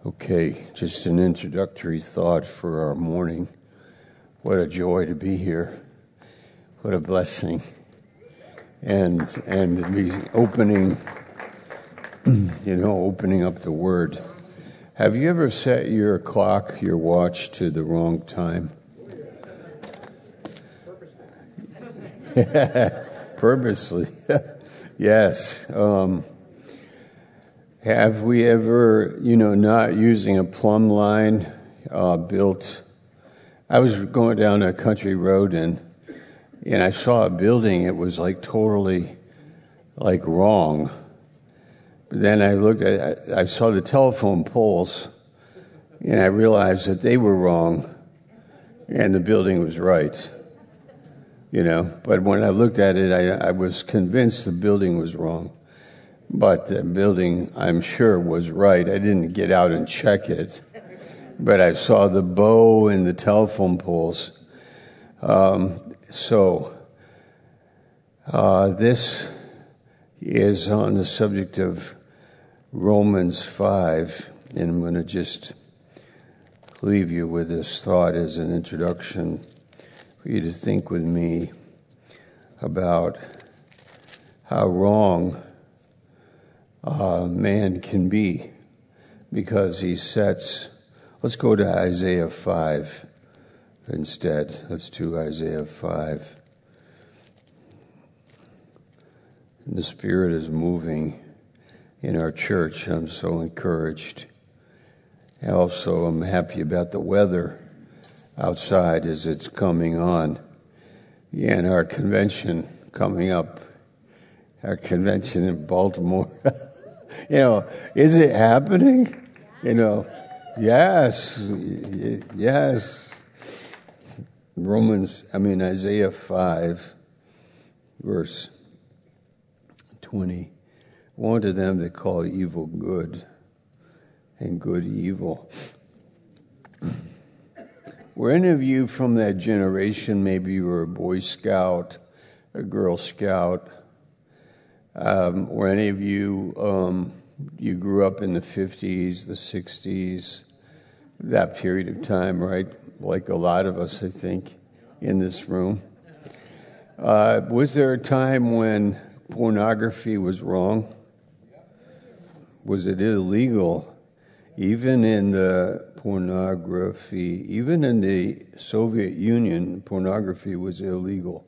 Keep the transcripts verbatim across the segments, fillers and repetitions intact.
Okay, just an introductory thought for our morning. What a joy to be here. What a blessing. And and to be opening, you know, opening up the Word. Have you ever set your clock, your watch, to the wrong time? Purposely. Yes. Um, have we ever, you know, not using a plumb line uh, built? I was going down a country road and and I saw a building. It was like totally like wrong. But then I looked at, I saw the telephone poles, and I realized that they were wrong, and the building was right. You know, but when I looked at it, I, I was convinced the building was wrong. But the building, I'm sure, was right. I didn't get out and check it, but I saw the bow and the telephone poles. Um, so uh, this is on the subject of Romans five, and I'm going to just leave you with this thought as an introduction for you to think with me about how wrong uh, man can be because he sets. Let's go to Isaiah five instead. Let's do Isaiah five. The Spirit is moving in our church. I'm so encouraged. Also, I'm happy about the weather outside as it's coming on. Yeah, and our convention coming up, our convention in Baltimore. You know, is it happening? You know, yes, yes. Romans, I mean, Isaiah five, verse twenty. Woe to them that call evil good and good evil. Were any of you from that generation, maybe you were a Boy Scout, a Girl Scout, um, or any of you, um, you grew up in the fifties, the sixties, that period of time, right? Like a lot of us, I think, in this room. Uh, was there a time when pornography was wrong? Was it illegal? Even in the pornography, even in the Soviet Union, pornography was illegal.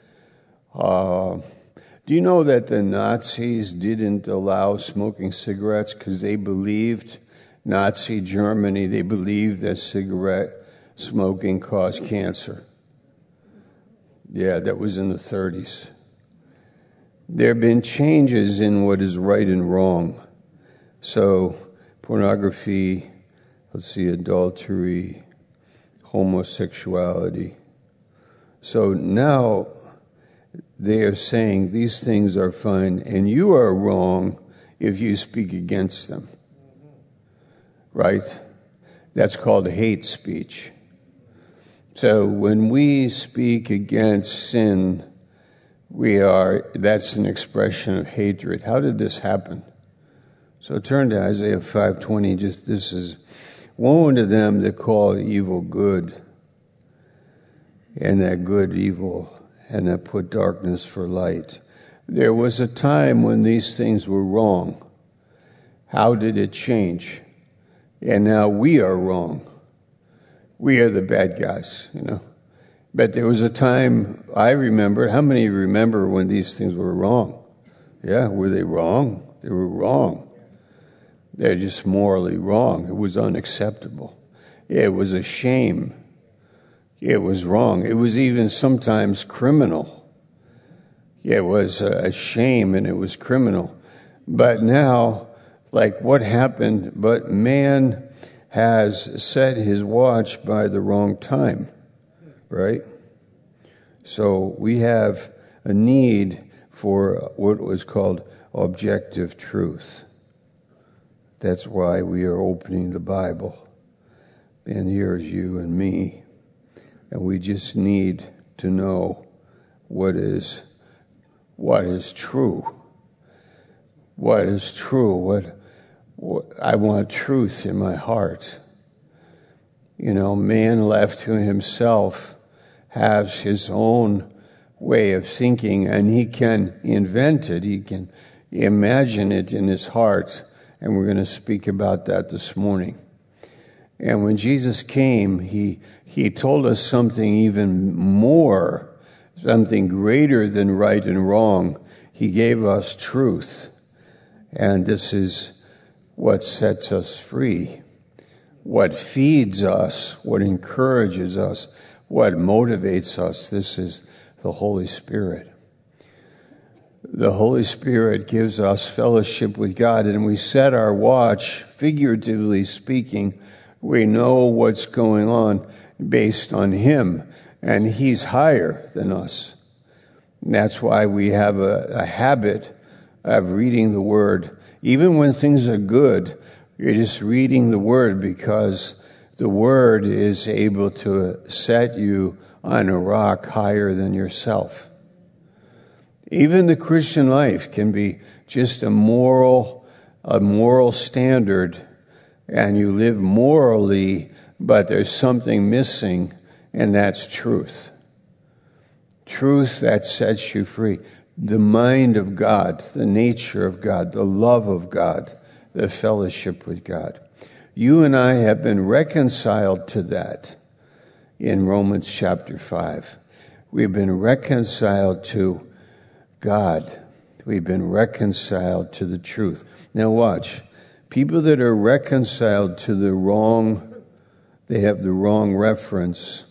Uh, do you know that the Nazis didn't allow smoking cigarettes because they believed, Nazi Germany, they believed that cigarette smoking caused cancer? Yeah, that was in the thirties. There have been changes in what is right and wrong. So, pornography, let's see, adultery, homosexuality. So now they are saying these things are fine, and you are wrong if you speak against them. Right? That's called hate speech. So when we speak against sin, we are, that's an expression of hatred. How did this happen? So turn to Isaiah five twenty. Just this is, woe unto them that call evil good, and that good evil, and that put darkness for light. There was a time when these things were wrong. How did it change? And now we are wrong. We are the bad guys, you know. But there was a time, I remember, how many remember when these things were wrong? Yeah, were they wrong? They were wrong. They're just morally wrong. It was unacceptable. It was a shame. It was wrong. It was even sometimes criminal. It was a shame and it was criminal. But now, like what happened, but man has set his watch by the wrong time, right? So we have a need for what was called objective truth. That's why we are opening the Bible. And here's you and me. And we just need to know what is what is true. What is true. What I want truth in my heart. You know, man left to himself has his own way of thinking, and he can invent it. He can imagine it in his heart, and we're going to speak about that this morning. And when Jesus came, he he told us something even more, something greater than right and wrong. He gave us truth, and this is what sets us free, what feeds us, what encourages us, what motivates us. This is the Holy Spirit. The Holy Spirit gives us fellowship with God, and we set our watch, figuratively speaking. We know what's going on based on Him, and He's higher than us. And that's why we have a, a habit of reading the Word. Even when things are good, you're just reading the Word because the Word is able to set you on a rock higher than yourself. Even the Christian life can be just a moral, a moral standard, and you live morally, but there's something missing, and that's truth. Truth that sets you free. The mind of God, the nature of God, the love of God, the fellowship with God. You and I have been reconciled to that in Romans chapter five. We've been reconciled to God. We've been reconciled to the truth. Now watch. People that are reconciled to the wrong, they have the wrong reference.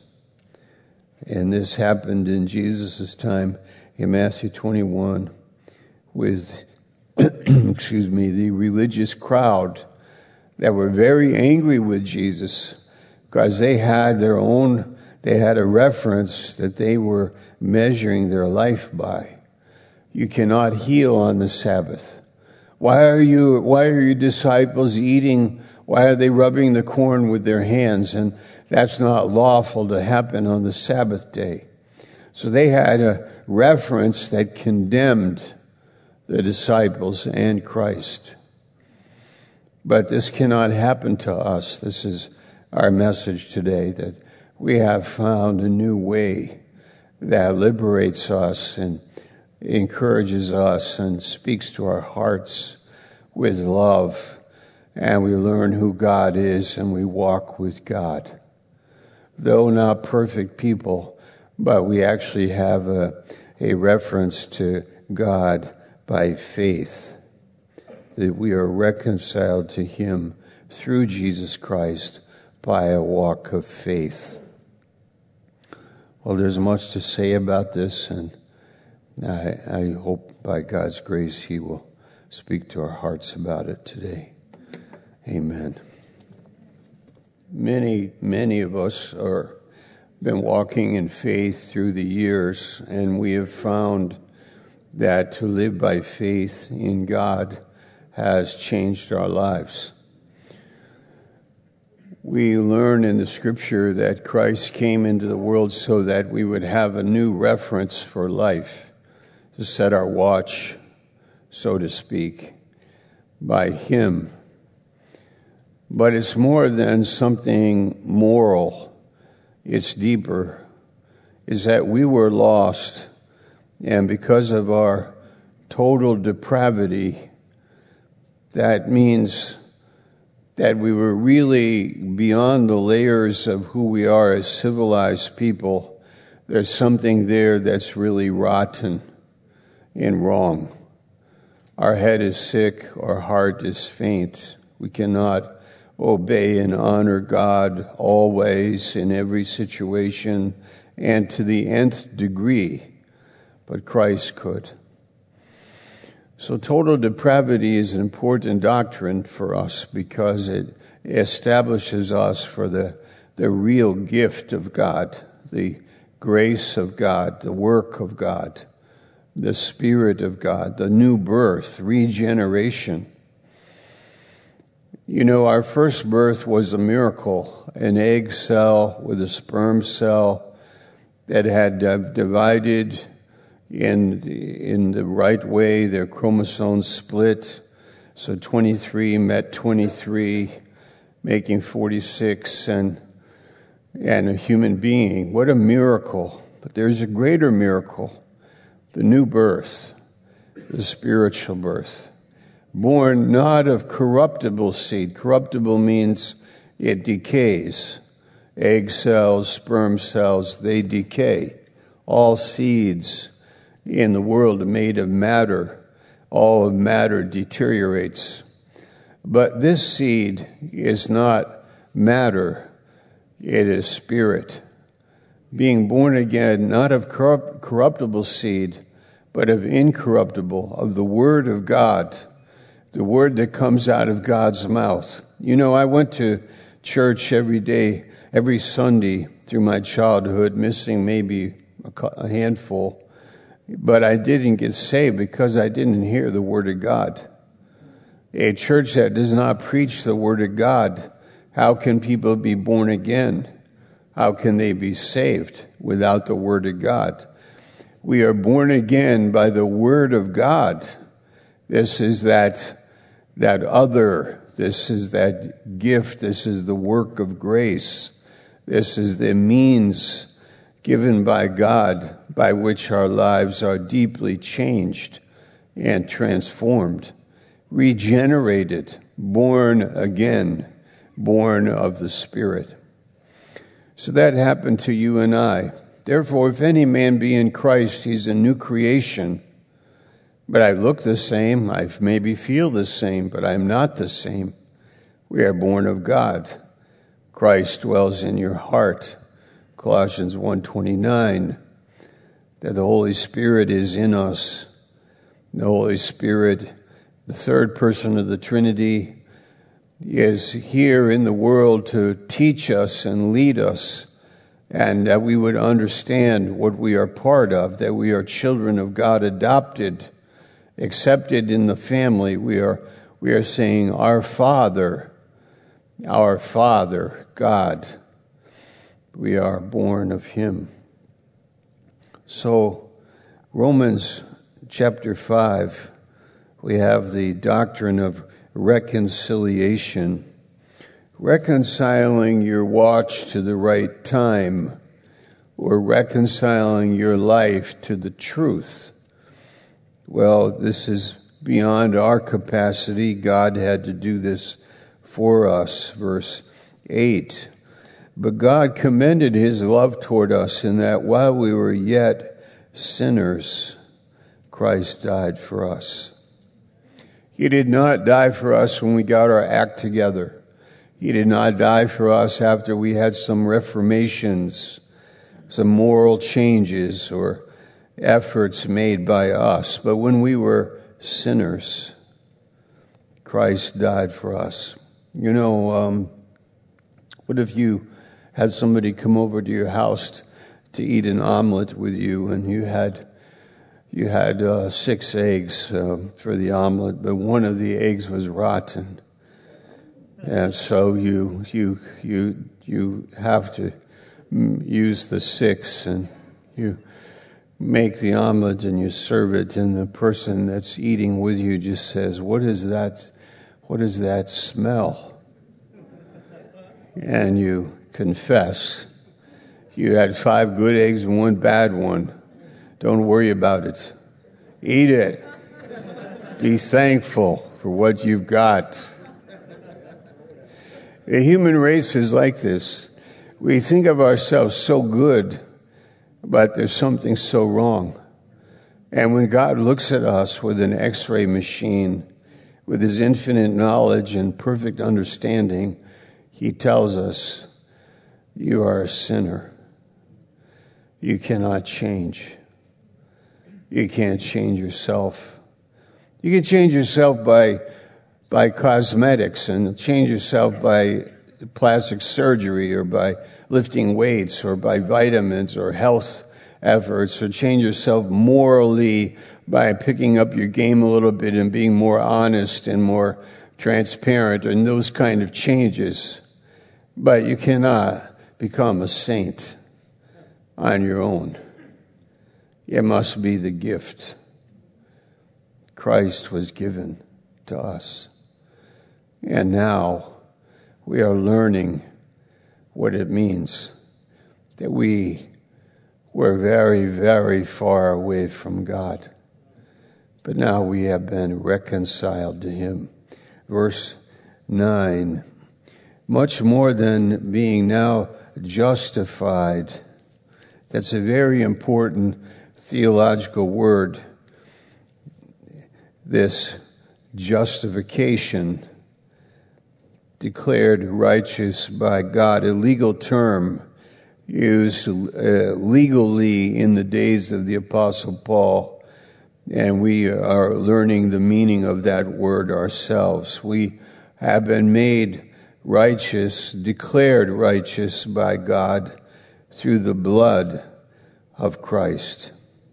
And this happened in Jesus' time in Matthew twenty-one with, excuse me, the religious crowd that were very angry with Jesus because they had their own, they had a reference that they were measuring their life by. You cannot heal on the Sabbath. Why are you, why are your disciples eating, why are they rubbing the corn with their hands? And that's not lawful to happen on the Sabbath day. So they had a reference that condemned the disciples and Christ. But this cannot happen to us. This is our message today, that we have found a new way that liberates us and encourages us and speaks to our hearts with love. And we learn who God is and we walk with God. Though not perfect people, but we actually have a, a reference to God by faith, that we are reconciled to Him through Jesus Christ by a walk of faith. Well, there's much to say about this, and I, I hope by God's grace He will speak to our hearts about it today. Amen. Many, many of us are been walking in faith through the years, and we have found that to live by faith in God has changed our lives. We learn in the Scripture that Christ came into the world so that we would have a new reference for life, to set our watch, so to speak, by Him. But it's more than something moral. It's deeper. Is that we were lost, and because of our total depravity, that means that we were really beyond the layers of who we are as civilized people. There's something there that's really rotten and wrong. Our head is sick, our heart is faint. We cannot obey and honor God always in every situation and to the nth degree, but Christ could. So total depravity is an important doctrine for us because it establishes us for the, the real gift of God, the grace of God, the work of God, the Spirit of God, the new birth, regeneration. You know, our first birth was a miracle, an egg cell with a sperm cell that had uh, divided in in the right way, their chromosomes split, So twenty-three met twenty-three, making forty-six, and and a human being. What a miracle. But there's a greater miracle, the new birth, the spiritual birth. Born not of corruptible seed. Corruptible means it decays. Egg cells, sperm cells, they decay. All seeds in the world are made of matter. All of matter deteriorates. But this seed is not matter. It is spirit. Being born again, not of corrupt, corruptible seed, but of incorruptible, of the Word of God, the Word that comes out of God's mouth. You know, I went to church every day, every Sunday through my childhood, missing maybe a, a handful, but I didn't get saved because I didn't hear the Word of God. A church that does not preach the Word of God, how can people be born again? How can they be saved without the Word of God? We are born again by the Word of God. This is that, that other, this is that gift, this is the work of grace. This is the means given by God by which our lives are deeply changed and transformed, regenerated, born again, born of the Spirit. So that happened to you and I. Therefore, if any man be in Christ, he's a new creation. But I look the same, I maybe feel the same, but I'm not the same. We are born of God. Christ dwells in your heart. Colossians one twenty-nine, that the Holy Spirit is in us. The Holy Spirit, the third person of the Trinity, is here in the world to teach us and lead us, and that we would understand what we are part of, that we are children of God, adopted, accepted in the family. We are, we are saying, our Father, our Father, God. We are born of Him. So, Romans chapter five, we have the doctrine of reconciliation, reconciling your watch to the right time, or reconciling your life to the truth. Well, this is beyond our capacity. God had to do this for us. Verse eight, but God commended His love toward us in that while we were yet sinners, Christ died for us. He did not die for us when we got our act together. He did not die for us after we had some reformations, some moral changes or efforts made by us. But when we were sinners, Christ died for us. You know, um, what if you had somebody come over to your house to eat an omelet with you, and you had You had uh, six eggs uh, for the omelet, but one of the eggs was rotten, and so you you you you have to use the six, and you make the omelet and you serve it, and the person that's eating with you just says, "What is that? What is that smell?" And you confess, you had five good eggs and one bad one. Don't worry about it. Eat it. Be thankful for what you've got. The human race is like this. We think of ourselves so good, but there's something so wrong. And when God looks at us with an X-ray machine, with His infinite knowledge and perfect understanding, He tells us, you are a sinner. You cannot change. You can't change yourself. You can change yourself by by cosmetics, and change yourself by plastic surgery, or by lifting weights, or by vitamins or health efforts, or change yourself morally by picking up your game a little bit and being more honest and more transparent, and those kind of changes. But you cannot become a saint on your own. It must be the gift Christ was given. to us. And now we are learning what it means that we were very, very far away from God. But now we have been reconciled to him. Verse nine, much more than being now justified. That's a very important theological word, this justification, declared righteous by God, a legal term used uh, legally in the days of the Apostle Paul, and we are learning the meaning of that word ourselves. We have been made righteous, declared righteous by God through the blood of Christ.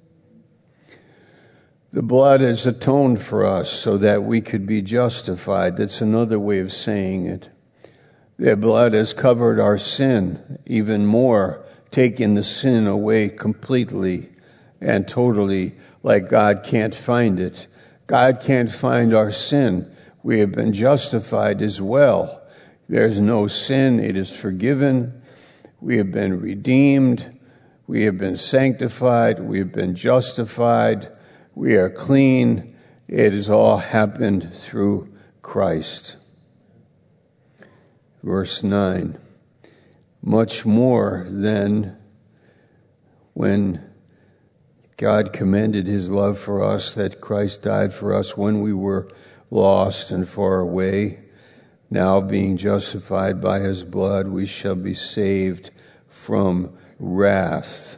The blood has atoned for us so that we could be justified. That's another way of saying it. The blood has covered our sin even more, taking the sin away completely and totally, like God can't find it. God can't find our sin. We have been justified as well. There's no sin. It is forgiven. We have been redeemed. We have been sanctified. We have been justified. We are clean. It has all happened through Christ. Verse nine, much more than when God commended his love for us, that Christ died for us when we were lost and far away. Now being justified by his blood, we shall be saved from wrath.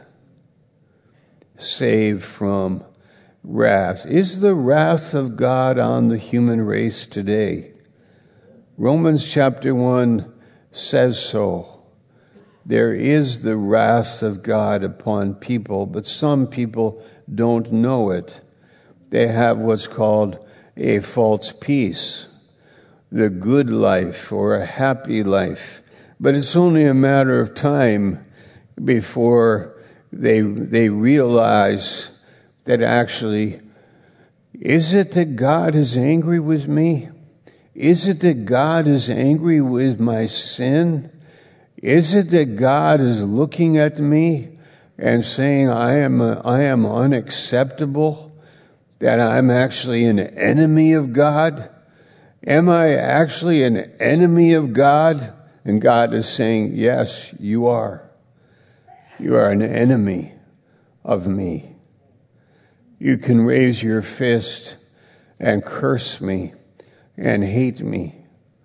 Saved from wrath. Is the wrath of God on the human race today? Romans chapter one says so. There is the wrath of God upon people, but some people don't know it. They have what's called a false peace, the good life or a happy life. But it's only a matter of time before they they realize that actually, is it that God is angry with me? Is it that God is angry with my sin? Is it that God is looking at me and saying I am a, I am unacceptable? That I'm actually an enemy of God? Am I actually an enemy of God? And God is saying, yes, you are. You are an enemy of me. You can raise your fist and curse me and hate me.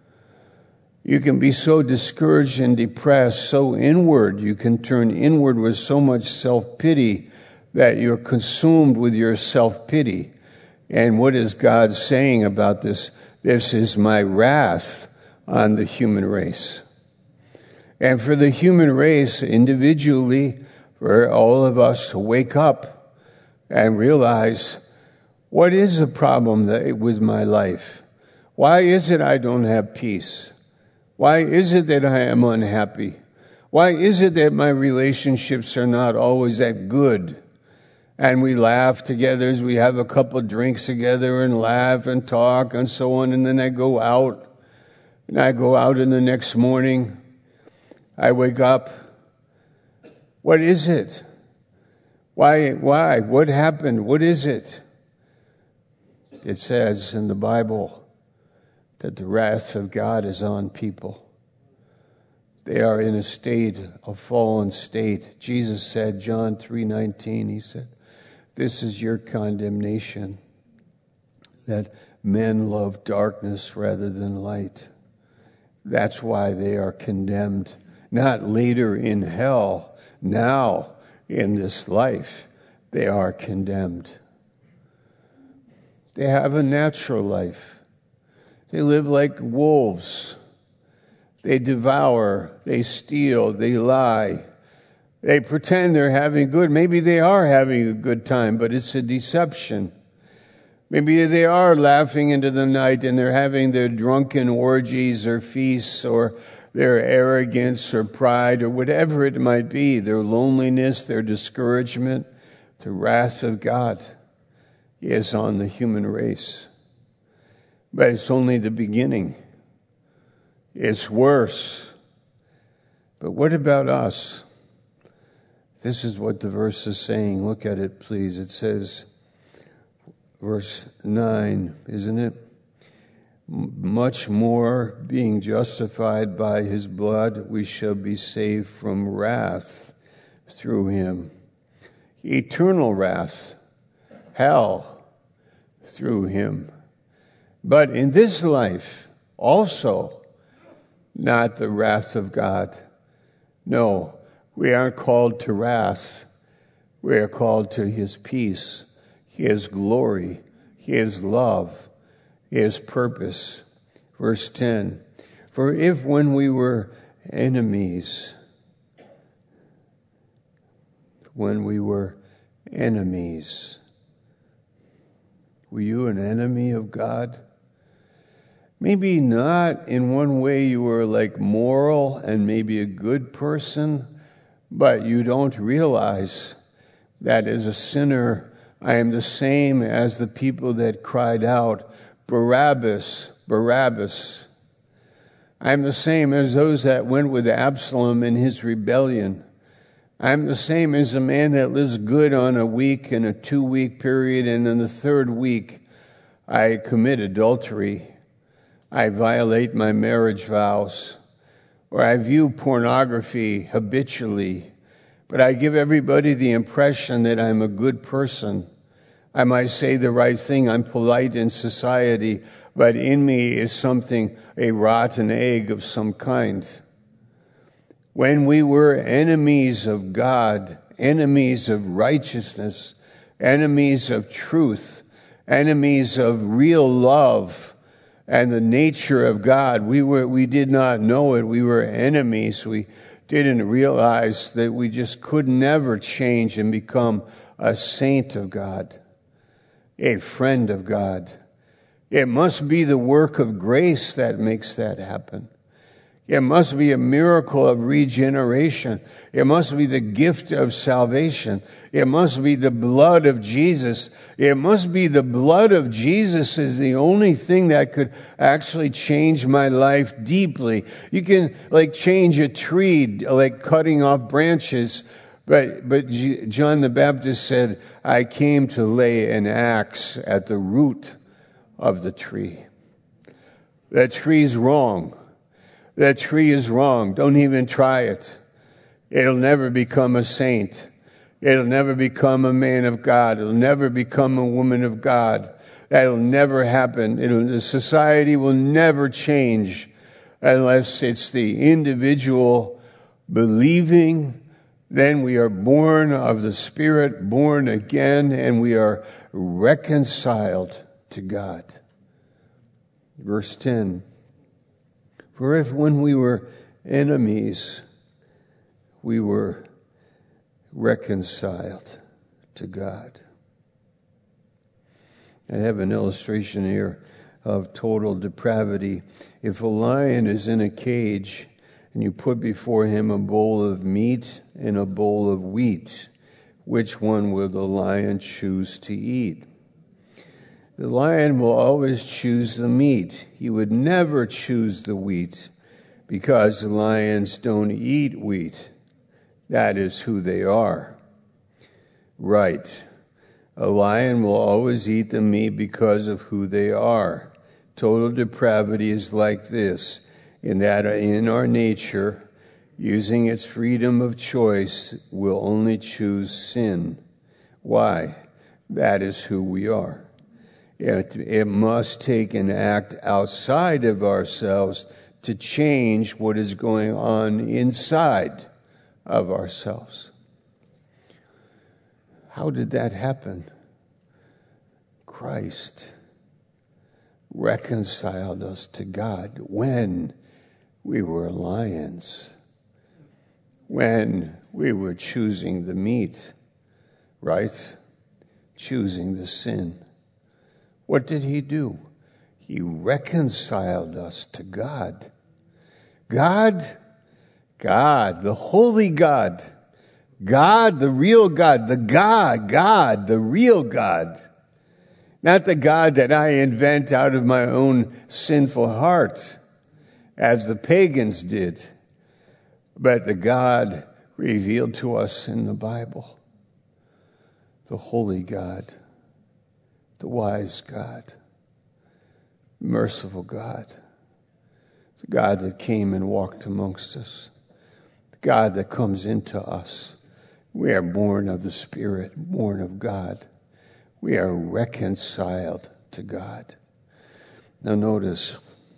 You can be so discouraged and depressed, so inward. You can turn inward with so much self-pity that you're consumed with your self-pity. And what is God saying about this? This is my wrath on the human race. And for the human race, individually, for all of us to wake up and realize, what is the problem that, with my life? Why is it I don't have peace? Why is it that I am unhappy? Why is it that my relationships are not always that good? And we laugh together as we have a couple of drinks together and laugh and talk and so on. And then I go out. And I go out in the next morning. I wake up. What is it? Why? Why? What happened? What is it? It says in the Bible that the wrath of God is on people. They are in a state, a fallen state. Jesus said, John three nineteen, he said, this is your condemnation, that men love darkness rather than light. That's why they are condemned, not later in hell, now in this life, they are condemned. They have a natural life. They live like wolves. They devour, they steal, they lie. They pretend they're having good. Maybe they are having a good time, but it's a deception. Maybe they are laughing into the night and they're having their drunken orgies or feasts or their arrogance or pride or whatever it might be, their loneliness, their discouragement. The wrath of God is on the human race. But it's only the beginning. It's worse. But what about us? This is what the verse is saying. Look at it, please. It says, verse nine, isn't it? Much more, being justified by his blood, we shall be saved from wrath through him. Eternal wrath, hell, through him. But in this life, also, not the wrath of God. No, we aren't called to wrath. We are called to his peace, his glory, his love, his purpose. Verse ten, for if when we were enemies, when we were enemies, were you an enemy of God? Maybe not in one way you were like moral and maybe a good person, but you don't realize that as a sinner, I am the same as the people that cried out, Barabbas, Barabbas. I'm the same as those that went with Absalom in his rebellion. I'm the same as a man that lives good on a week and a two-week period, and in the third week, I commit adultery. I violate my marriage vows, or I view pornography habitually, but I give everybody the impression that I'm a good person. I might say the right thing. I'm polite in society, but in me is something, a rotten egg of some kind. When we were enemies of God, enemies of righteousness, enemies of truth, enemies of real love and the nature of God, we were we did not know it. We were enemies. We didn't realize that we just could never change and become a saint of God, a friend of God. It must be the work of grace that makes that happen. It must be a miracle of regeneration. It must be the gift of salvation. It must be the blood of Jesus. It must be the blood of Jesus is the only thing that could actually change my life deeply. You can like change a tree, like cutting off branches. But, but John the Baptist said, I came to lay an axe at the root of the tree. That tree's wrong. That tree is wrong. Don't even try it. It'll never become a saint. It'll never become a man of God. It'll never become a woman of God. That'll never happen. It'll, the society will never change unless it's the individual believing. Then we are born of the Spirit, born again, and we are reconciled to God. Verse ten. For if when we were enemies, we were reconciled to God. I have an illustration here of total depravity. If a lion is in a cage and you put before him a bowl of meat and a bowl of wheat, which one will the lion choose to eat? The lion will always choose the meat. He would never choose the wheat because the lions don't eat wheat. That is who they are. Right. A lion will always eat the meat because of who they are. Total depravity is like this, in that in our nature, using its freedom of choice, will only choose sin. Why? That is who we are. It, it must take an act outside of ourselves to change what is going on inside of ourselves. How did that happen? Christ reconciled us to God when we were lions, when we were choosing the meat, right? Choosing the sin. What did he do? He reconciled us to God. God, God, the holy God, God, the real God, the God, God, the real God, Not the God that I invent out of my own sinful heart, as the pagans did, but the God revealed to us in the Bible. The holy God, the wise God, merciful God, the God that came and walked amongst us, the God that comes into us. We are born of the Spirit, born of God. We are reconciled to God. Now notice,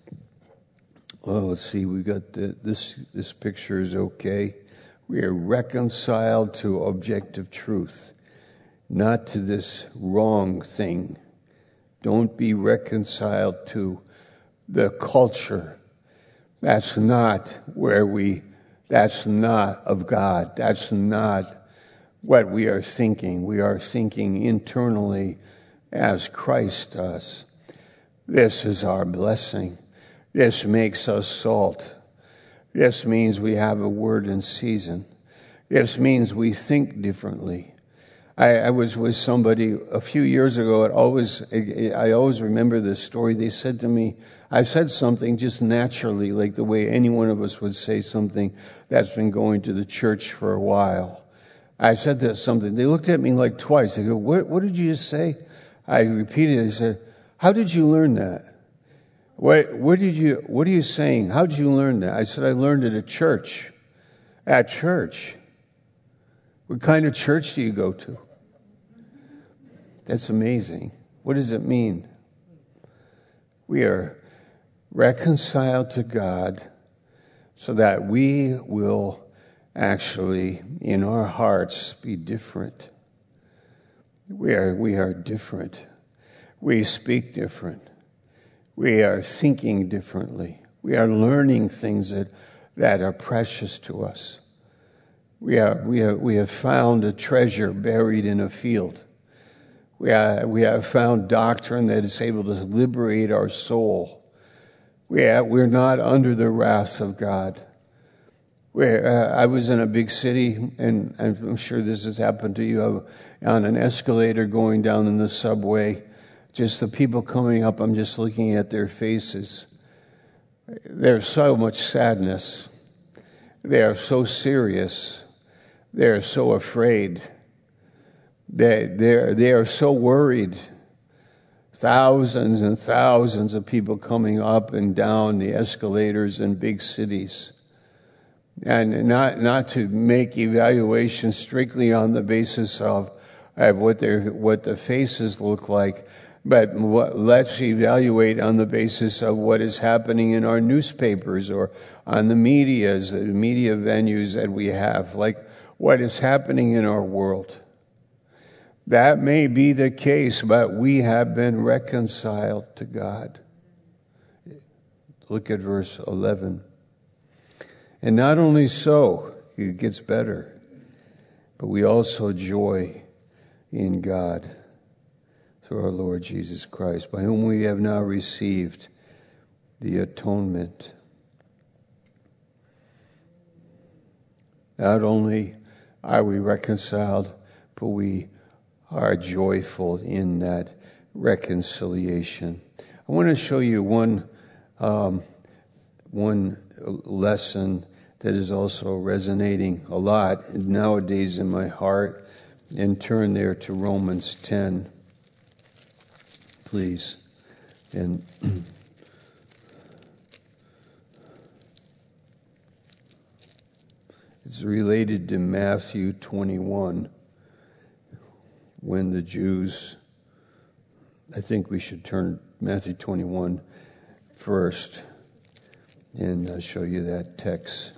well, let's see, we got the, this, this picture is okay. We are reconciled to objective truth, not to this wrong thing. Don't be reconciled to the culture. That's not where we, that's not of God. That's not what we are thinking. We are thinking internally as Christ does. This is our blessing. This makes us salt. This means we have a word in season. This means we think differently. I, I was with somebody a few years ago. It always, I always remember this story. They said to me, I said something just naturally, like the way any one of us would say something that's been going to the church for a while. I said that something. They looked at me like twice. They go, what, what did you just say? I repeated it. They said, how did you learn that? What, what did you, what are you saying? How did you learn that? I said, I learned it at church. At church. What kind of church do you go to? That's amazing. What does it mean? We are reconciled to God so that we will actually, in our hearts, be different. We are, we are different. We speak different. We are thinking differently. We are learning things that, that are precious to us. We are, we are, we have found a treasure buried in a field. We are, we have found doctrine that is able to liberate our soul. We are, we're not under the wrath of God. Where uh, I was in a big city, and I'm sure this has happened to you, on an escalator going down in the subway, just the people coming up, I'm just looking at their faces. There's so much sadness. They are so serious. They are so afraid. They, they're, they are so worried. Thousands and thousands of people coming up and down the escalators in big cities. And not not to make evaluations strictly on the basis of, of what their what the faces look like, but what, let's evaluate on the basis of what is happening in our newspapers or on the medias, the media venues that we have, like what is happening in our world. That may be the case, but we have been reconciled to God. Look at verse eleven. And not only so, it gets better, but we also joy in God through our Lord Jesus Christ, by whom we have now received the atonement. Not only are we reconciled, but we are joyful in that reconciliation. I want to show you one um, one lesson that is also resonating a lot nowadays in my heart, and turn there to Romans ten, please. And it's related to Matthew twenty-one, when the Jews, I think we should turn Matthew twenty-one first, and I'll show you that text.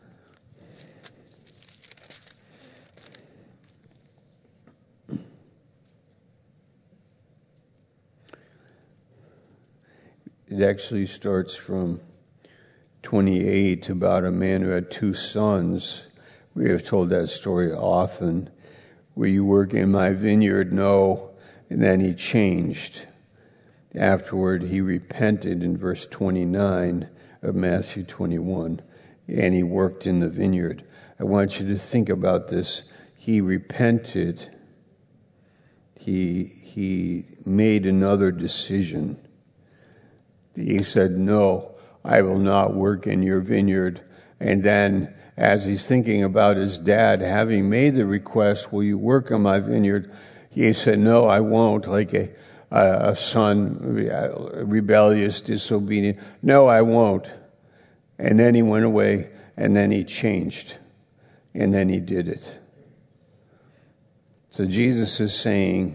It actually starts from twenty-eight, about a man who had two sons. We have told that story often. Will you work in my vineyard? No. And then he changed. Afterward, he repented in verse twenty-nine of Matthew twenty-one, and he worked in the vineyard. I want you to think about this. He repented. he he made another decision. He said, "No, I will not work in your vineyard." And then, as he's thinking about his dad having made the request, "Will you work on my vineyard?" He said, "No, I won't," like a, a son, rebellious, disobedient. "No, I won't." And then he went away, and then he changed, and then he did it. So Jesus is saying,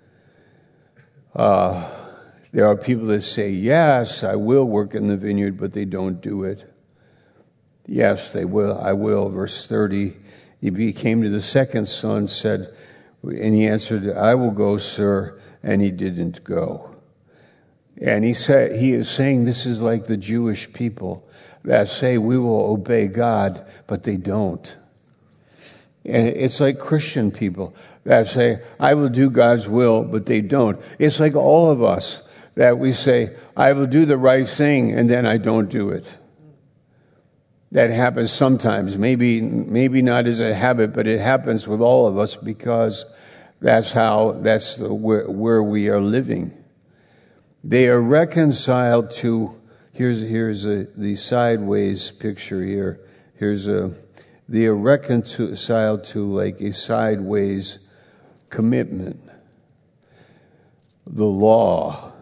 uh, there are people that say, "Yes, I will work in the vineyard," but they don't do it. Yes, they will. I will. Verse thirty, he came to the second son, said, and he answered, "I will go, sir," and he didn't go. And he said, he is saying this is like the Jewish people that say we will obey God, but they don't. And it's like Christian people that say, "I will do God's will," but they don't. It's like all of us that we say, "I will do the right thing," and then I don't do it. That happens sometimes, maybe maybe not as a habit, but it happens with all of us because that's how, that's the, where, where we are living. They are reconciled to, here's here's a, the sideways picture here. Here's a, they are reconciled to like a sideways commitment. The law,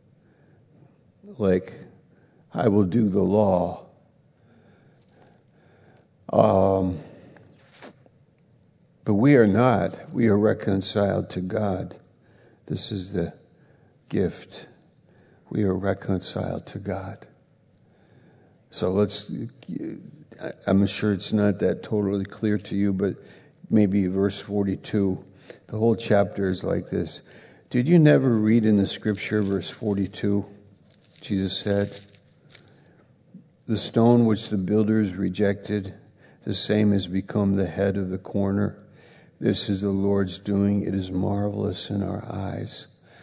like, I will do the law. Um, but we are not. We are reconciled to God. This is the gift. We are reconciled to God. So let's, I'm sure it's not that totally clear to you, but maybe verse forty-two. The whole chapter is like this. Did you never read in the scripture, verse forty-two? Jesus said, "The stone which the builders rejected, the same has become the head of the corner. This is the Lord's doing. It is marvelous in our eyes."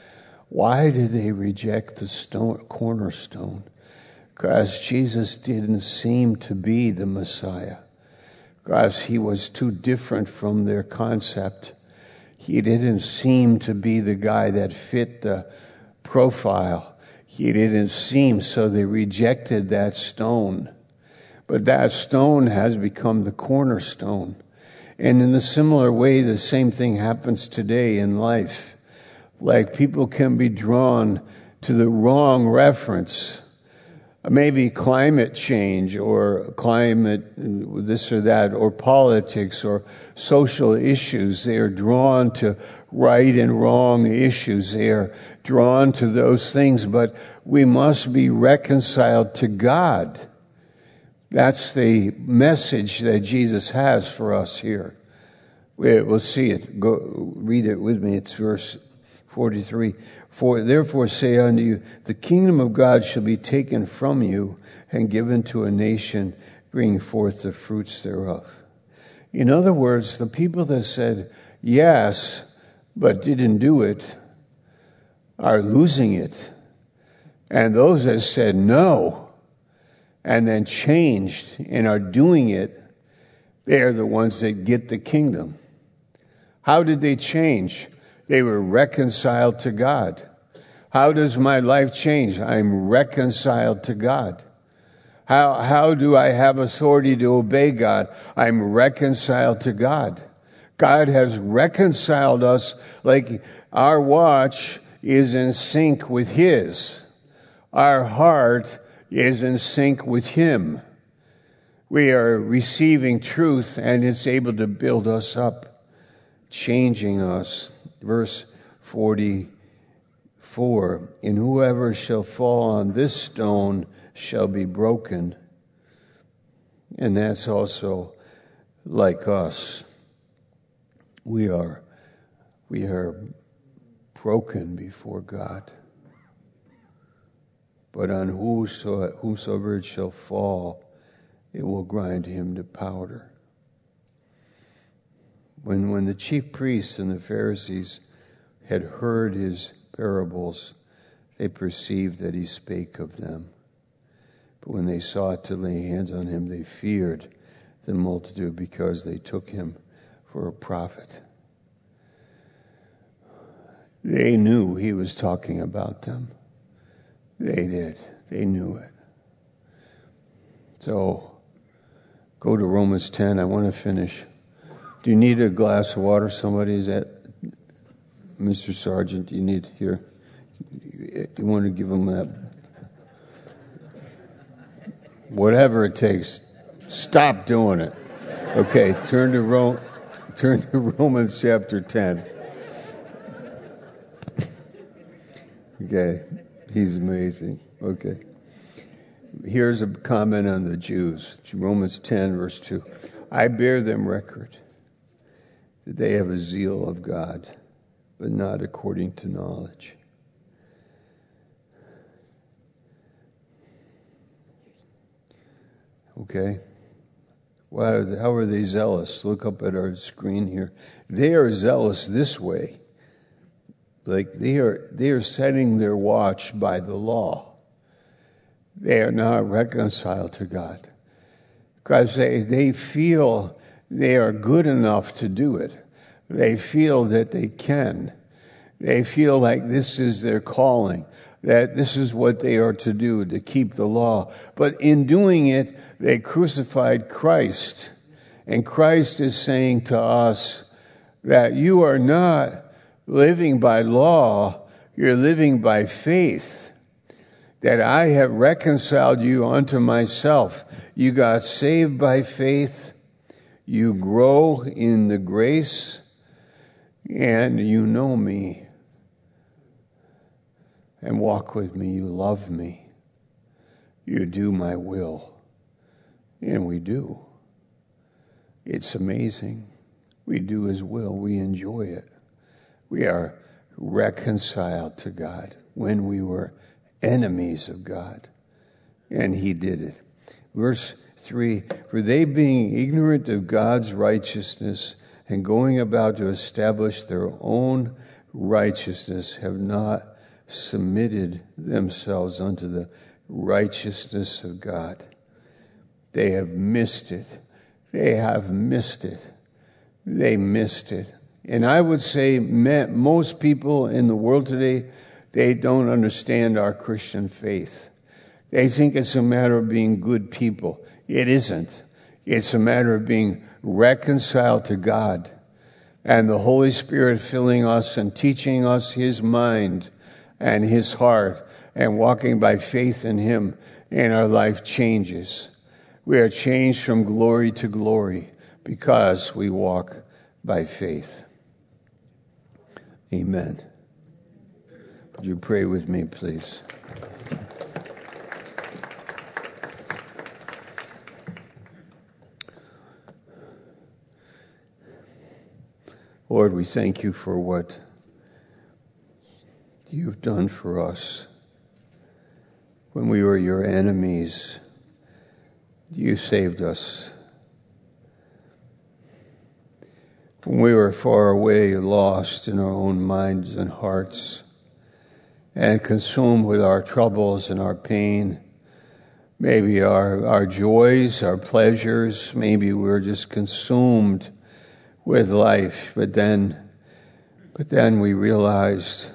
Why did they reject the stone, cornerstone? Because Jesus didn't seem to be the Messiah. Because he was too different from their concept. He didn't seem to be the guy that fit the profile. He didn't seem, so they rejected that stone. But that stone has become the cornerstone. And in a similar way, the same thing happens today in life. Like people can be drawn to the wrong reference. Maybe climate change or climate this or that, or politics or social issues. They are drawn to right and wrong issues. They are drawn to those things, but we must be reconciled to God. That's the message that Jesus has for us here. We'll see it. Go read it with me. It's verse forty-three. "For therefore say unto you, the kingdom of God shall be taken from you and given to a nation, bringing forth the fruits thereof." In other words, the people that said yes, but didn't do it, are losing it. And those that said no, and then changed and are doing it, they are the ones that get the kingdom. How did they change? They were reconciled to God. How does my life change? I'm reconciled to God. How, how do I have authority to obey God? I'm reconciled to God. God has reconciled us like our watch is in sync with His. Our heart is in sync with Him. We are receiving truth and it's able to build us up, changing us. Verse forty-four, "And whoever shall fall on this stone shall be broken." And that's also like us. We are, we are broken before God. But on whoso, whosoever it shall fall, it will grind him to powder. When, when the chief priests and the Pharisees had heard his parables, they perceived that he spake of them. But when they sought to lay hands on him, they feared the multitude because they took him for a prophet. They knew he was talking about them. They did. They knew it. So, go to Romans ten. I want to finish. Do you need a glass of water? Somebody, is that Mister Sargent? You need here. You want to give them that? Whatever it takes. Stop doing it. Okay, turn to Rome. Turn to Romans chapter ten. Okay, he's amazing. Okay. Here's a comment on the Jews. Romans ten, verse two. I bear them record that they have a zeal of God, but not according to knowledge. Okay? Well, how are they zealous? Look up at our screen here. They are zealous this way. Like they are, they are setting their watch by the law. They are not reconciled to God. Because they, they feel they are good enough to do it. They feel that they can. They feel like this is their calling, that this is what they are to do, to keep the law. But in doing it, they crucified Christ. And Christ is saying to us that you are not living by law, you're living by faith. That I have reconciled you unto myself. You got saved by faith. You grow in the grace. And you know me. And walk with me. You love me. You do my will. And we do. It's amazing. We do his will. We enjoy it. We are reconciled to God when we were enemies of God. And he did it. Verse three, for they being ignorant of God's righteousness and going about to establish their own righteousness have not submitted themselves unto the righteousness of God. They have missed it. They have missed it. They missed it. And I would say most people in the world today, they don't understand our Christian faith. They think it's a matter of being good people. It isn't. It's a matter of being reconciled to God and the Holy Spirit filling us and teaching us his mind and his heart and walking by faith in him, and our life changes. We are changed from glory to glory because we walk by faith. Amen. Would you pray with me, please? Lord, we thank you for what you've done for us. When we were your enemies, you saved us. When we were far away, lost in our own minds and hearts, and consumed with our troubles and our pain, maybe our, our joys, our pleasures, maybe we were just consumed with life, but then, but then we realized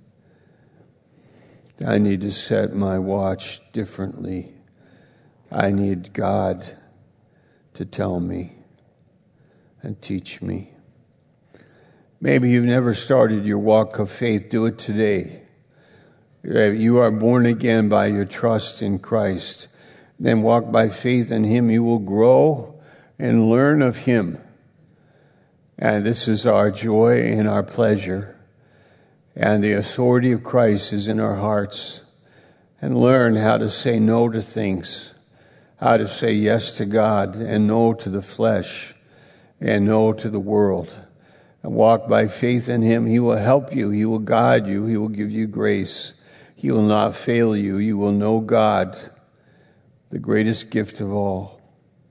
I need to set my watch differently. I need God to tell me and teach me. Maybe you've never started your walk of faith. Do it today. You are born again by your trust in Christ. Then walk by faith in him. You will grow and learn of him. And this is our joy and our pleasure. And the authority of Christ is in our hearts. And learn how to say no to things. How to say yes to God and no to the flesh and no to the world. And walk by faith in him. He will help you. He will guide you. He will give you grace. He will not fail you. You will know God, the greatest gift of all.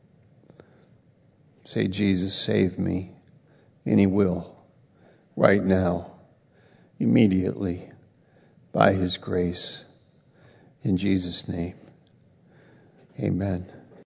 Say, Jesus, save me. And he will, right now, immediately, by his grace. In Jesus' name, amen.